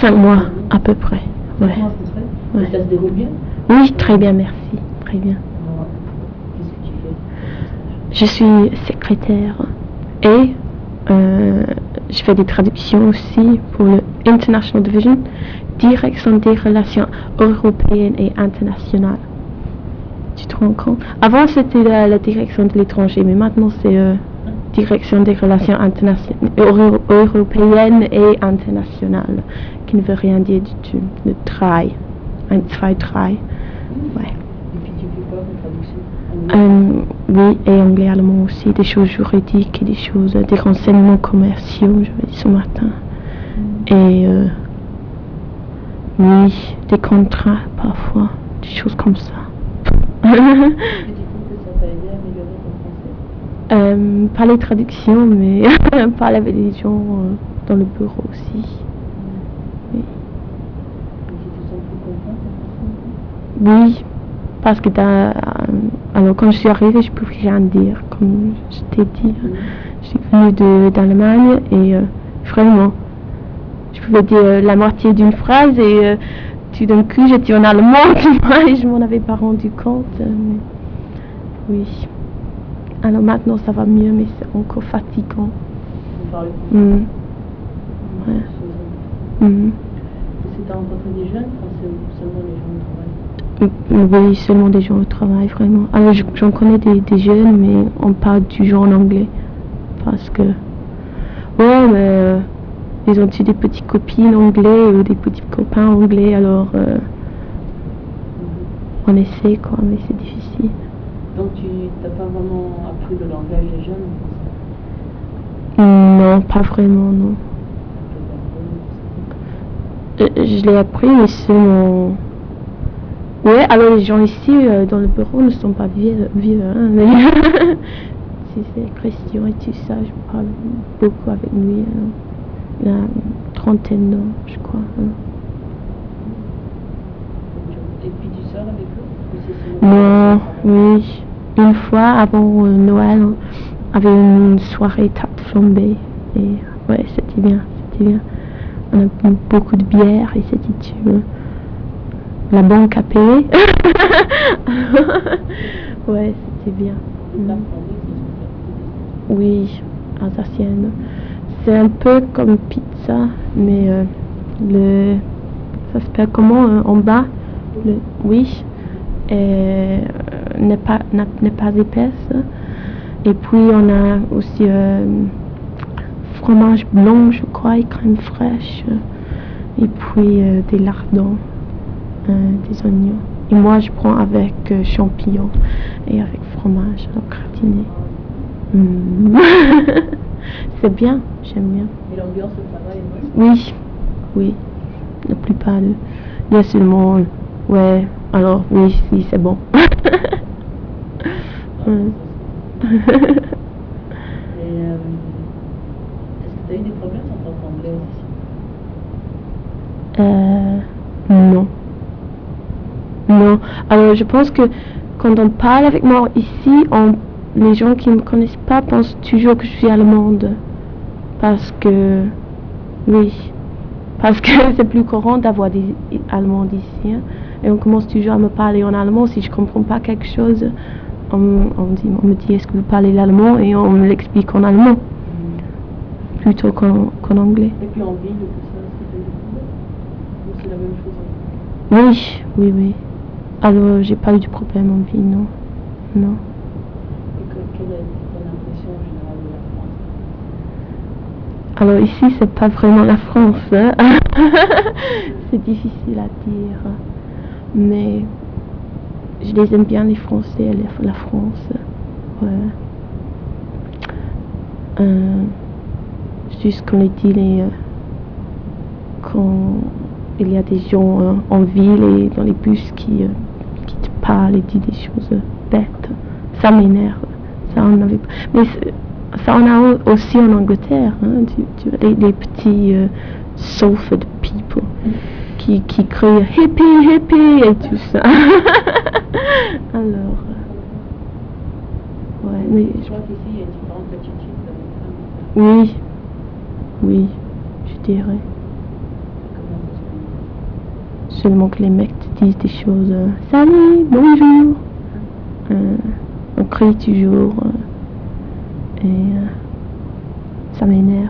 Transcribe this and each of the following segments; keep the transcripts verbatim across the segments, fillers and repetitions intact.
cinq mois à peu près. Cinq Ouais. mois à peu près. Ouais. Et ça se déroule bien? Oui, très bien, merci. Très bien. Alors, qu'est-ce que tu fais? Je suis secrétaire et euh, je fais des traductions aussi pour le International Division, direction des relations européennes et internationales. Tu te rends compte? Avant, c'était la, la direction de l'étranger, mais maintenant, c'est euh, direction des relations internationales, euro, européennes et internationales, qui ne veut rien dire du tout. Le travail. Un, zwei, drei. Ouais. Et puis tu fais quoi comme traduction? Euh, oui, et anglais, allemand aussi, des choses juridiques et des choses, des renseignements commerciaux, j'avais dit ce matin. Mm. Et euh, oui, des contrats parfois, des choses comme ça. Et tu trouves que ça t'a aidé à améliorer ton français? Euh, pas les traductions, mais parler avec les gens euh, dans le bureau aussi. Oui. Et tu te sens plus confiante en français? Oui, parce que euh, alors quand je suis arrivée, je ne pouvais rien dire, comme je t'ai dit. Mm. Je suis venue d'Allemagne et euh, vraiment, je pouvais dire euh, la moitié d'une phrase et euh, tout d'un coup j'étais en allemand, tu vois, et je m'en avais pas rendu compte. Euh, mais oui. Alors maintenant ça va mieux, mais c'est encore fatigant. Vous parlez plus. Mmh. Ouais. Mmh. Et c'est à rencontrer des jeunes, enfin, c'est seulement les gens au travail? Oui, seulement des gens au travail, vraiment. Alors j'en connais des, des jeunes, mais on parle toujours en anglais. Parce que, ouais, mais euh, ils ont-ils des petites copines anglais ou des petits copains anglais, alors euh, on essaie, quoi, mais c'est difficile. Donc tu n'as pas vraiment appris le langage des jeunes en français? Non, pas vraiment, non. Je, je l'ai appris, mais seulement... Ouais, alors les gens ici, euh, dans le bureau, ne sont pas vieux, vieux hein, mais... si c'est Christian et tout ça, je parle beaucoup avec lui. Hein. Il a une trentaine d'ans, je crois. Hein. Et puis tu sors avec eux? Non, oui. Une fois, avant euh, Noël, on avait une soirée tarte flambée. Et ouais, c'était bien, c'était bien. On a bu beaucoup de bière et c'était tu la banque a payé. Ouais, c'était bien. La Mm. flambée, c'est une Oui, alsacienne. C'est un peu comme pizza, mais euh, le ça s'appelle comment euh, en bas le, oui, et n'est pas n'est pas épaisse. Et puis on a aussi euh, fromage blanc, je crois, et crème fraîche. Et puis euh, des lardons, euh, des oignons. Et moi je prends avec euh, champignons et avec fromage alors gratiné. Mm. C'est bien, j'aime bien. Et l'ambiance au travail est bonne? Oui, oui. La plupart, de... il y a seulement, ouais, alors oui, oui, c'est bon. Ouais. Et euh, est-ce que tu as eu des problèmes en tant qu'anglais ici? Euh, non. Non. Alors, je pense que quand on parle avec moi ici, on, les gens qui ne me connaissent pas pensent toujours que je suis allemande. Parce que, oui, parce que c'est plus courant d'avoir des Allemands ici. Hein, et on commence toujours à me parler en allemand. Si je ne comprends pas quelque chose, on, on, dit, on me dit est-ce que vous parlez l'allemand et on me l'explique en allemand. Mmh. Plutôt qu'en, qu'en anglais. Et puis en ville, tout ça, c'est la même chose? Oui, oui, oui. Alors, j'ai pas eu de problème en vie, non. Non. Et que, quelle est ton impression générale de la France? Alors ici, c'est pas vraiment la France. Hein. C'est difficile à dire. Mais je les aime bien, les Français et la France. Ouais. Euh, juste comme il dit, les, euh, quand il y a des gens euh, en ville et dans les bus qui, euh, qui te parlent et disent des choses bêtes, ça m'énerve. Ça, on avait... Mais ça, on a aussi en Angleterre, hein, tu, tu, les, les petits euh, Salford people qui, qui crient hippie, hippie et tout ça. Alors, ouais, mais je crois qu'ici il y a une différente attitude. Oui, oui, je dirais. Comment ça se seulement que les mecs te disent des choses. Euh, Salut, bonjour. Euh, on crie toujours. Euh, et euh, ça m'énerve.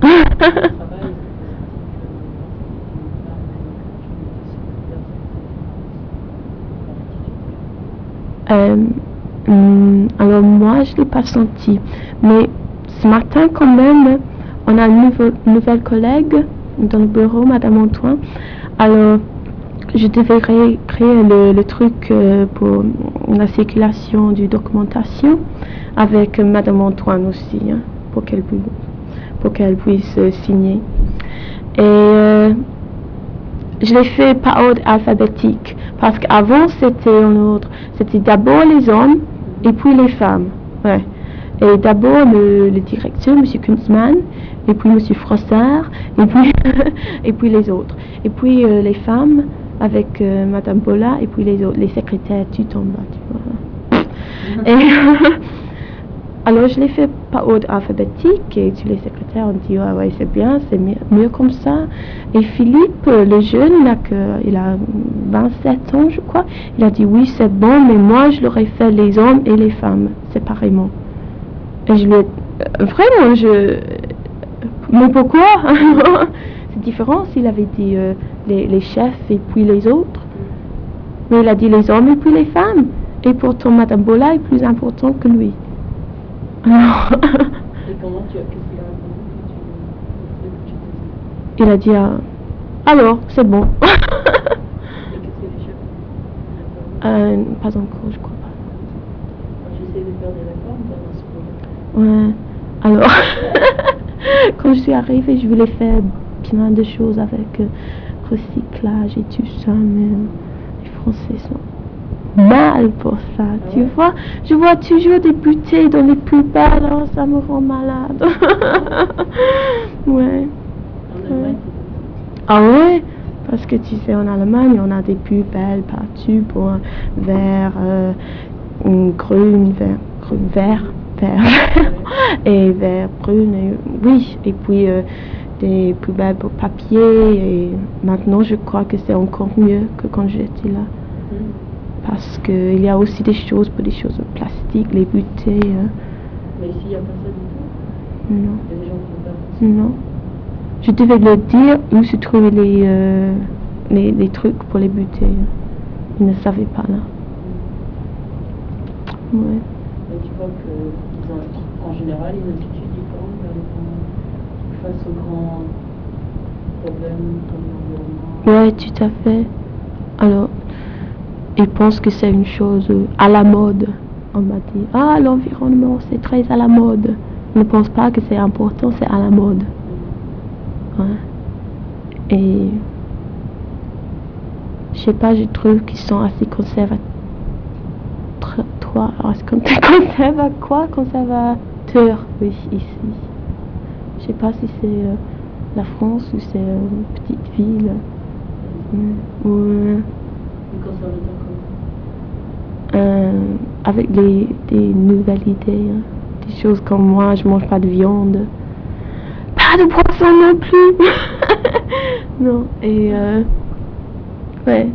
Euh, hum, alors moi, je ne l'ai pas senti. Mais ce matin, quand même, on a une nouveau, nouvelle collègue dans le bureau, Madame Antoine. Alors, je devais créer, créer le, le truc euh, pour la circulation du documentation avec Madame Antoine aussi, hein, pour qu'elle puisse, pour qu'elle puisse euh, signer. Et euh, je l'ai fait par ordre alphabétique, parce qu'avant c'était en ordre, c'était d'abord les hommes et puis les femmes. Ouais. Et d'abord le, le directeur, M. Kunzmann, et puis M. Frossard, et puis, et puis les autres. Et puis euh, les femmes avec euh, Madame Bola, et puis les autres, les secrétaires tout en bas, tu vois. Et alors je l'ai fait par ordre alphabétique, et tous les secrétaires ont dit, ah ouais, c'est bien, c'est mieux, mieux comme ça. Et Philippe, le jeune, il a, que, il a vingt-sept ans, je crois, il a dit, oui, c'est bon, mais moi, je l'aurais fait les hommes et les femmes, séparément. Et je lui ai... Vraiment, je... Mais pourquoi? C'est différent s'il avait dit euh, les, les chefs et puis les autres. Mais il a dit les hommes et puis les femmes. Et pourtant, Madame Bola est plus important que lui. Alors... Et comment tu as... Qu'est-ce qu'il a répondu? Il a dit, ah, alors, c'est bon. Et qu'est-ce que les chefs? euh, Pas encore, je crois pas. J'essaie de faire des réformes dans ce Ouais. Alors, quand je suis arrivée, je voulais faire plein de choses avec euh, recyclage et tout ça, mais euh, les Français sont mal pour ça, ah tu ouais. vois. Je vois toujours des bouteilles dans les poubelles, alors ça me rend malade. Ouais. En Allemagne, ah ouais, parce que tu sais, en Allemagne, on a des poubelles partout pour un vert, euh, une grune, vert, grune, vert, vert, et vert, brune, et, oui, et puis euh, des poubelles pour papier, et maintenant je crois que c'est encore mieux que quand j'étais là. Mm. Parce qu'il y a aussi des choses pour des choses en plastique, les bouteilles. Euh. Mais ici, il n'y a pas ça du tout? Non. Il y a des gens qui font pas ça? Non. Je devais le dire où se trouvaient les, euh, les, les trucs pour les bouteilles. Ils ne savaient pas là. Mm. Ouais. Mais tu crois qu'en général, ils étudient pas face aux grands problèmes comme l'environnement? Ouais, tout à fait. Alors, ils pensent que c'est une chose à la mode. On m'a dit, ah, l'environnement, c'est très à la mode. Ils ne pensent pas que c'est important, c'est à la mode. Ouais. Et je sais pas, je trouve qu'ils sont assez conservateurs. Conserve à quoi? Conservateur, oui, ici. Je sais pas si c'est euh, la France ou c'est euh, une petite ville. Ouais. Ouais. Conservateur comment? Euh, avec les, des nouvelles idées, hein. Des choses comme moi, je mange pas de viande. Pas de poisson non plus. Non, et euh, ouais.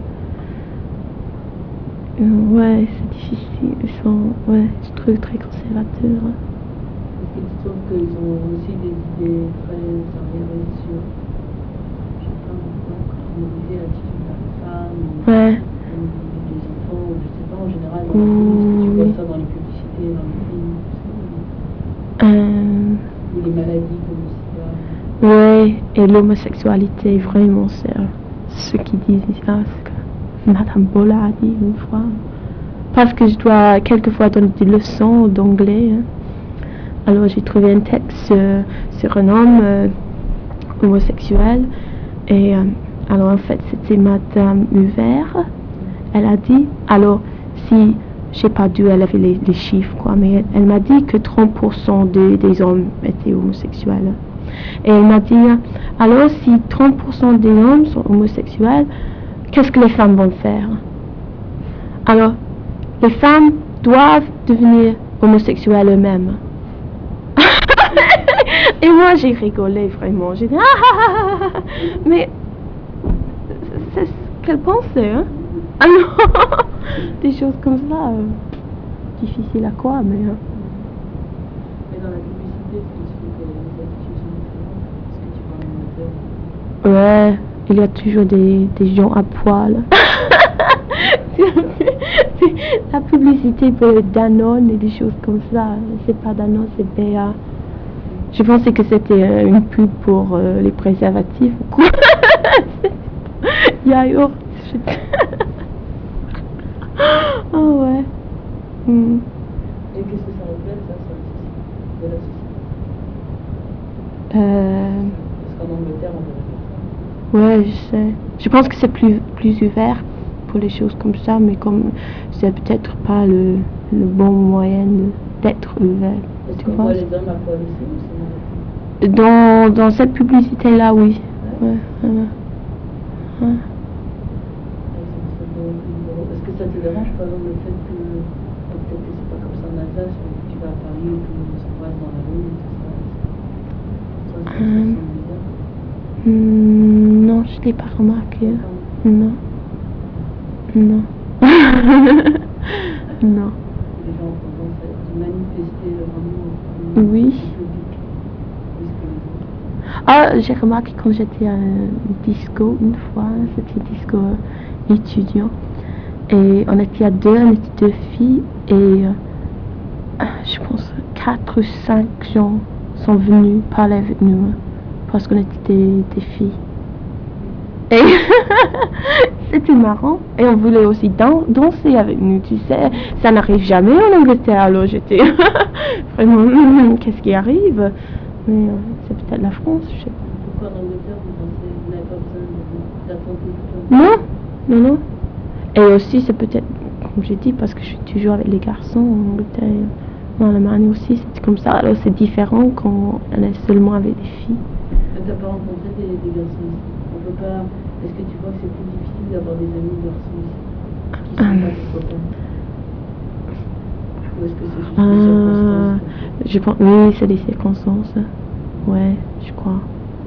Ouais, c'est difficile. Ils sont, ouais, je trouve très conservateurs. Est-ce que tu trouves qu'ils ont aussi des idées très arriérées sur, je sais pas, modifier l'attitude de la femme, ouais. Ou des enfants, ou je sais pas, en général, dans les films, tu vois ça dans les publicités, dans les films, tout ça. Euh... Ou les maladies comme le sida. Ouais, et l'homosexualité, vraiment, c'est euh, ce qu'ils disent. Ah, c'est que Madame Bola a dit une fois. Parce que je dois quelquefois donner des leçons d'anglais. Hein. Alors j'ai trouvé un texte euh, sur un homme euh, homosexuel. Et euh, alors en fait c'était Madame Huvert. Elle a dit, alors si, je sais pas d'où elle avait les, les chiffres quoi, mais elle, elle m'a dit que trente pour cent de, des hommes étaient homosexuels. Et elle m'a dit, alors si trente pour cent des hommes sont homosexuels, qu'est-ce que les femmes vont faire? Alors, les femmes doivent devenir homosexuelles eux-mêmes. Et moi, j'ai rigolé vraiment. J'ai dit, ah, ah, ah, ah. Mais Quelle pensée, hein? Ah non. Des choses comme ça, euh, difficiles à quoi, mais... euh, Mais dans la publicité, est-ce que tu trouves que les attitudes sont différentes? Est-ce que tu parles en Angleterre? Ouais, il y a toujours des, des gens à poil. C'est la publicité pour le Danone et des choses comme ça. C'est pas Danone, c'est B A. Je pensais que c'était euh, une pub pour euh, les préservatifs ou quoi. Yaourt. Oh ouais. Hmm. Et qu'est-ce que ça reflète, ça, sur la société, de la société? Euh, Parce qu'en Angleterre, on verrait pas ça. ouais, je sais. Je pense que c'est plus, plus ouvert pour les choses comme ça, mais comme c'est peut-être pas le, le bon moyen de- d'être ouvert. Est-ce Tu qu'on vois? voit les hommes à poil aussi ou c'est mal? Dans, dans cette publicité-là, oui. Ouais. Ouais, ouais, ouais. Ouais, c'est- c'est beau, c'est beau. Est-ce que ça te dérange, par exemple, le fait que, bon, peut-être que c'est pas comme ça en Alsace, mais que tu vas à Paris et tout le monde s'embrasse dans la rue et tout ça? Toi, ça, ça te Euh, semble bizarre? hmm, non, je l'ai pas remarqué. Enfin, Non. Non. Non. les gens ont tendance à manifester vraiment en Oui. public plus que les autres. Ah, j'ai remarqué quand j'étais à un disco une fois, c'était un disco euh, étudiant. Et on était à deux, on était deux filles. Et euh, je pense quatre ou cinq gens sont venus parler avec nous. hein, Parce qu'on était des, des filles. Et c'était marrant. Et on voulait aussi dan- danser avec nous, tu sais. Ça n'arrive jamais en Angleterre. Alors j'étais vraiment, qu'est-ce qui arrive? Mais euh, c'est peut-être la France, je sais pas. Pourquoi en Angleterre, vous pensez, vous n'avez pas besoin de- d'attendre tout le temps? Non, non, non. Et aussi, c'est peut-être, comme j'ai dit, parce que je suis toujours avec les garçons en Angleterre. En Allemagne aussi, c'est comme ça. Alors c'est différent quand on est seulement avec des filles. Mais t'as pas rencontré des, des garçons ici? On peut pas. Est-ce que tu vois que c'est plus difficile d'avoir des amis garçons ici qui sont Hum. pas tes copains? Ou est-ce que c'est juste des Ah, circonstances? je pense, oui, c'est des circonstances. Ouais, je crois.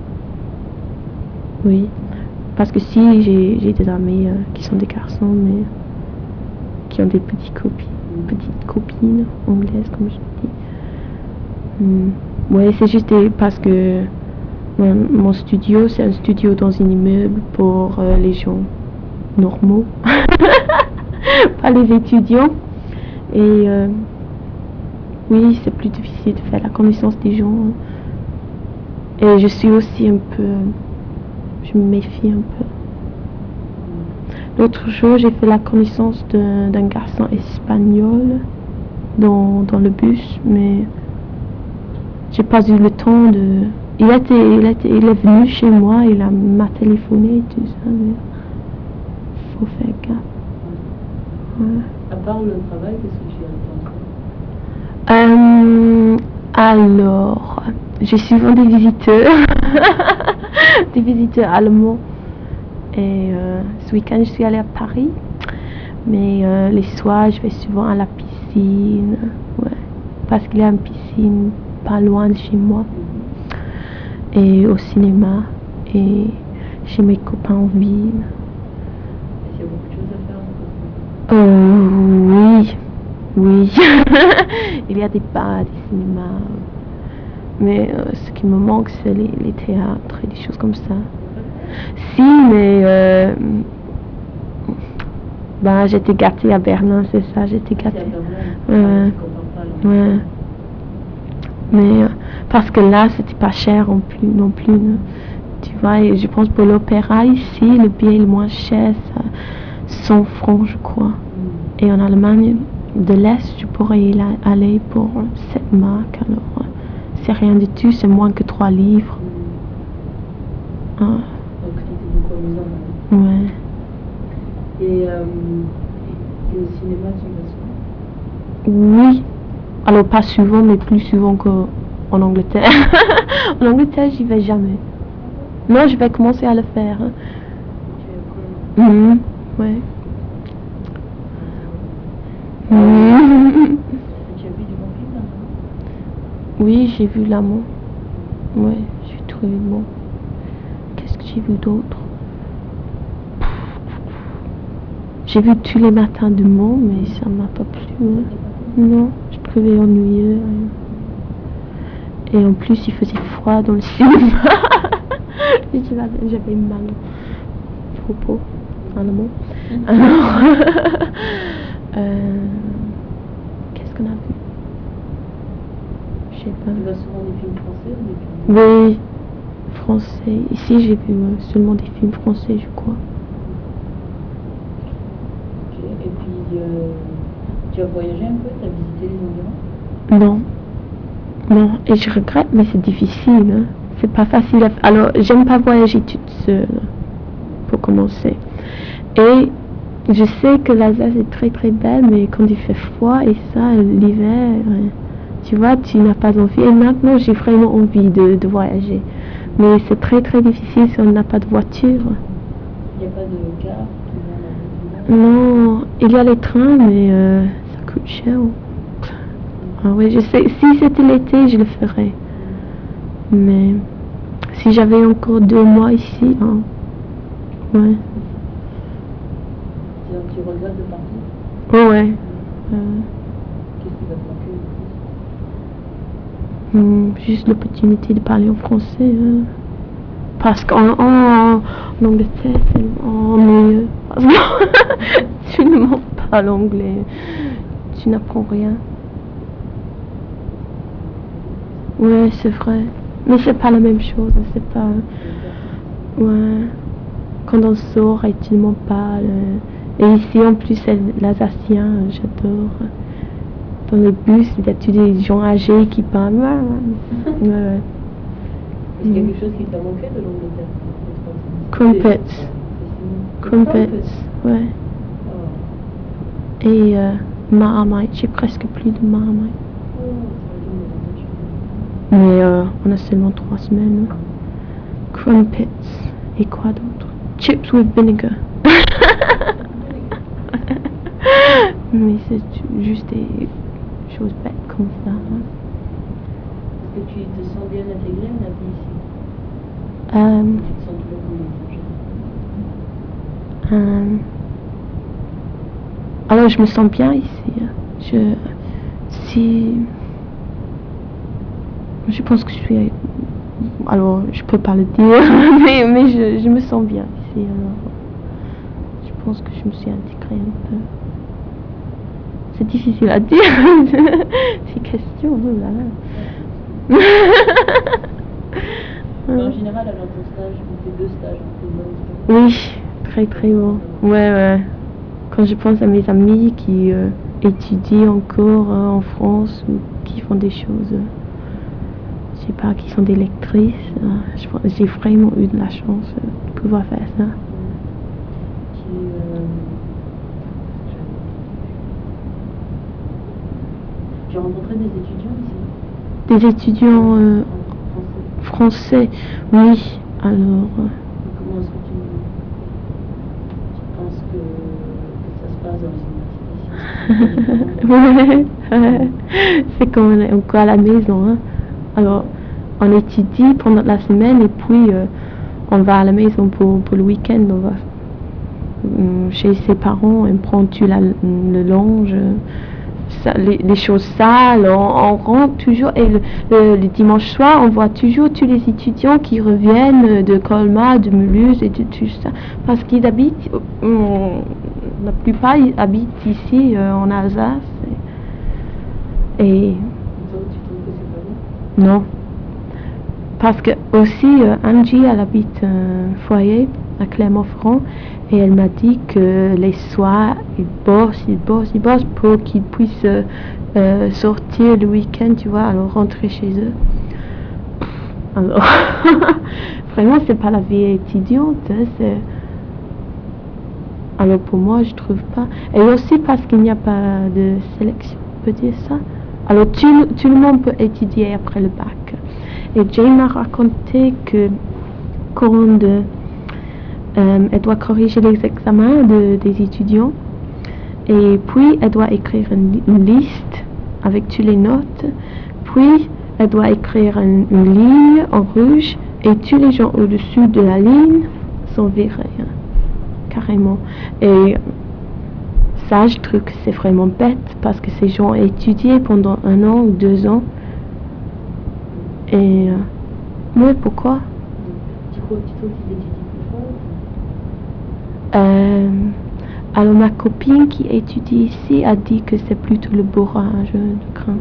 Oui. Parce que si j'ai j'ai des amis euh, qui sont des garçons, mais qui ont des petites copines, petites copines anglaises, comme je dis. Hmm. Ouais, c'est juste des- parce que mon, mon studio, c'est un studio dans un immeuble pour euh, les gens normaux, pas les étudiants. Et euh, oui, c'est plus difficile de faire la connaissance des gens. Et je suis aussi un peu, je me méfie un peu. L'autre jour, j'ai fait la connaissance d'un d'un garçon espagnol dans, dans le bus, mais j'ai pas eu le temps de... Il, était, il, était, il est venu chez moi, il a- m'a téléphoné et tout ça, mais faut faire gaffe. Ouais. À part le travail, qu'est-ce que tu as pensé? Euh, alors, j'ai souvent des visiteurs, des visiteurs allemands. Et euh, ce week-end, je suis allée à Paris. Mais euh, les soirs, je vais souvent à la piscine. Ouais. Parce qu'il y a une piscine pas loin de chez moi. Et au cinéma. Et chez mes copains en ville. Est-ce qu'il y a beaucoup de choses à faire à Euh, oui. Oui. Il y a des bars, des cinémas. Mais euh, ce qui me manque, c'est les, les théâtres et des choses comme ça. Si, mais euh, bah, j'étais gâtée à Berlin, c'est ça, j'étais côté? gâtée. C'est à Berlin, Ouais. tu comprends pas là. Ouais. Mais euh, parce que là, c'était pas cher non plus, non plus. non. Tu vois, et je pense pour l'opéra ici, le billet le moins cher, c'est cent francs, je crois. Mm. Et en Allemagne de l'Est, je pourrais y la- aller pour sept marks. Alors, euh, c'est rien du tout, c'est moins que trois livres. Mm. Ah, Donc c'était beaucoup amusant. Hein. ouais. Et, euh, et au cinéma, tu vas souvent? Oui. Alors, pas souvent, mais plus souvent qu'en Angleterre. En Angleterre, j'y vais jamais. Non, je vais commencer à le faire. hein. Tu es cool. Mhm, ouais. Mhm. Tu as vu du bon film là? Oui, j'ai vu l'amant. Ouais, j'ai trouvé bon. Qu'est-ce que j'ai vu d'autre? J'ai vu tous les matins du monde, mais ça m'a pas plu. Hein. Non, je trouvais ennuyeux. Hein. Et en plus, il faisait froid dans le cinéma. J'avais mal au propos, en amont. Alors, euh, qu'est-ce qu'on a vu? Je sais pas. Tu vois souvent des films français ou des films... Oui, français. Ici, j'ai vu euh, seulement des films français, je crois. Ok, et puis euh, tu as voyagé un peu? Tu as visité les environs? Non. Non, et je regrette, mais c'est difficile. Hein. C'est pas facile à faire. Alors, j'aime pas voyager toute seule, pour commencer. Et je sais que l'Alsace est très très belle, mais quand il fait froid et ça, l'hiver, tu vois, tu n'as pas envie. Et maintenant, j'ai vraiment envie de, de voyager. Mais c'est très très difficile si on n'a pas de voiture. Il n'y a pas de car? Non, il y a les trains, mais euh, ça coûte cher. Ah oui, je sais, si c'était l'été, je le ferais. Mais si j'avais encore deux mois ici, hein, ouais. Donc tu regrettes de partir? Oh ouais. Euh, Qu'est-ce qui va te manquer? hum, juste l'opportunité de parler en français. Hein. Parce qu'en en, en Angleterre, c'est ennuyeux. Parce que tu ne montes pas l'anglais. Tu n'apprends rien. Ouais, c'est vrai. Mais c'est pas la même chose. C'est pas. Ouais. Quand on sort et tout le monde parle. Et ici, en plus, c'est l'alsacien. J'adore. Dans le bus, il y a tous des gens âgés qui parlent. Ouais, ouais. Est-ce qu'il y a quelque chose qui t'a manqué de l'Angleterre? Crumpets. Crumpets, ouais. Oh. Et euh, Marmite, j'ai presque plus de Marmite. Oh, Mais euh, on a seulement trois semaines. Crumpets. Et quoi d'autre? Chips with vinegar. Mais c'est juste des choses bêtes comme ça. Hein. Est-ce que tu te sens bien intégré à la vie ici? Euh, Tu te sens toujours comme étranger? euh, alors je me sens bien ici. Je, si, je pense que je suis... Alors je peux pas le dire, mais, mais je, je me sens bien ici. Alors, je pense que je me suis intégrée un peu. C'est difficile à dire. Ces questions, oh là là. En général, alors ton stage, on fait deux stages, on fait Oui, très très bon. Ouais, ouais. Quand je pense à mes amis qui euh, étudient encore euh, en France ou qui font des choses, euh, je sais pas, qui sont des lectrices, euh, j'ai vraiment eu de la chance euh, de pouvoir faire ça. Qui, euh, j'ai rencontré des étudiants ici. Des étudiants euh, Français. français, oui. Alors. Euh, Comment est-ce que tu, tu penses que, que ça se passe dans les universités ici? Ouais, ouais. C'est comme on est encore à la maison. Hein. Alors, on étudie pendant la semaine et puis euh, on va à la maison pour, pour le week-end. On va euh, chez ses parents, on prend tu la, le linge, ça, les, les choses sales, on, on rentre toujours. Et le, le, le dimanche soir, on voit toujours tous les étudiants qui reviennent de Colmar, de Mulhouse et de tout ça. Parce qu'ils habitent, euh, la plupart ils habitent ici euh, en Alsace. Et, et Toi, tu trouves que c'est pas bien? non. Parce que aussi, euh, Angie, elle habite un foyer à Clermont-Ferrand et elle m'a dit que les soirs, ils bossent, ils bossent, ils bossent pour qu'ils puissent euh, euh, sortir le week-end, tu vois, alors rentrer chez eux. Alors, vraiment, c'est pas la vie étudiante, hein, c'est... Alors pour moi, je trouve pas. Et aussi parce qu'il n'y a pas de sélection, on peut dire ça. Alors tout, tout le monde peut étudier après le bac. Et Jane m'a raconté que quand euh, elle doit corriger les examens de, des étudiants, et puis elle doit écrire une, une liste avec toutes les notes, puis elle doit écrire une, une ligne en rouge, et tous les gens au-dessus de la ligne sont virés, hein, carrément. Et ça, je trouve que c'est vraiment bête parce que ces gens ont étudié pendant un an ou deux ans. Et. Euh, oui, pourquoi? Tu crois, tu trouves qu'ils étudient plus fort? Euh, alors, ma copine qui étudie ici a dit que c'est plutôt le bourrage de crâne.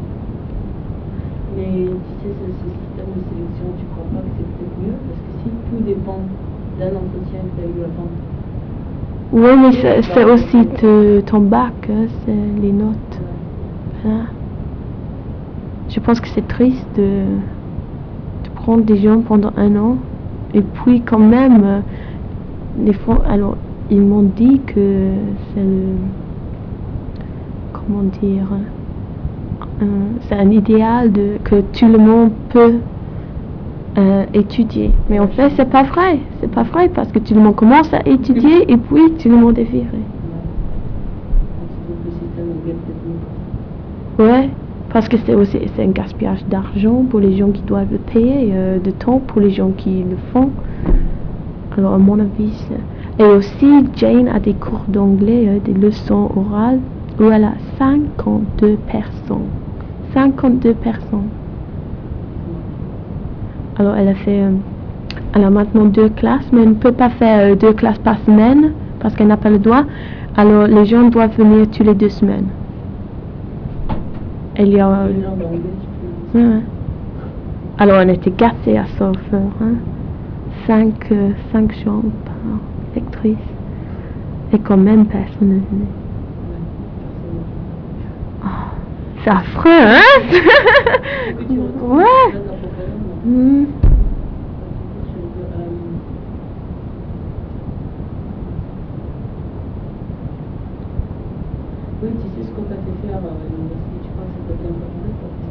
Mais tu sais, ce, ce système de sélection, tu crois pas que c'est peut-être mieux? Parce que si tout dépend d'un entretien que tu as eu avant. Oui, mais c'est, c'est aussi te, ton bac, hein, c'est les notes. Voilà. Je pense que c'est triste de, de prendre des gens pendant un an. Et puis quand même, euh, des fois, alors, ils m'ont dit que c'est le, comment dire, euh, c'est un idéal de, que tout le monde peut euh, étudier. Mais en fait, c'est pas vrai. C'est pas vrai parce que tout le monde commence à étudier et puis tout le monde est viré. Le système est peut-être mieux pour ça. Ouais, parce que c'est aussi c'est un gaspillage d'argent pour les gens qui doivent le payer, euh, de temps pour les gens qui le font. Alors à mon avis, c'est... Et aussi, Jane a des cours d'anglais, euh, des leçons orales, où elle a cinquante-deux personnes. cinquante-deux personnes. Alors elle a fait... Euh, elle a maintenant deux classes, mais elle ne peut pas faire euh, deux classes par semaine, parce qu'elle n'a pas le droit. Alors les gens doivent venir toutes les deux semaines. Il y a... Euh, ouais. Alors on était gâtés à Sulphur, hein. Cinq, euh, cinq chambres par lectrice. Et quand même personne ne venait. Oh, c'est affreux, hein. Ouais. Mmh. Oui, tu sais ce qu'on t'a fait faire à l'université, tu crois que ça t'a bien préparé pour tes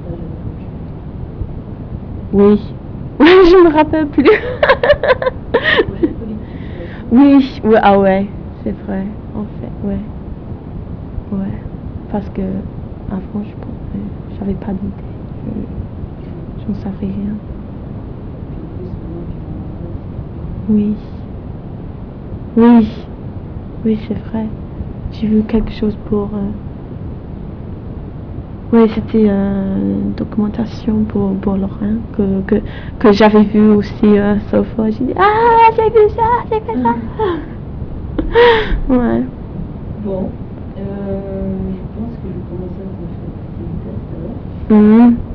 stages à Oui. Oui, je me rappelle plus. Oui, oui, ah ouais, c'est vrai, en fait, ouais. Ouais, parce que avant, je pensais, j'avais pas d'idée, je n'en savais rien. Oui, oui, oui, c'est vrai. J'ai vu quelque chose pour... Euh... Oui, c'était une documentation pour, pour Lorrain que, que, que j'avais vu aussi euh, sauf fois. J'ai dit, ah, j'ai vu ça, j'ai fait ça. Ouais. Bon, euh, je pense que je vais commencer à te faire un petit test alors. Mmh.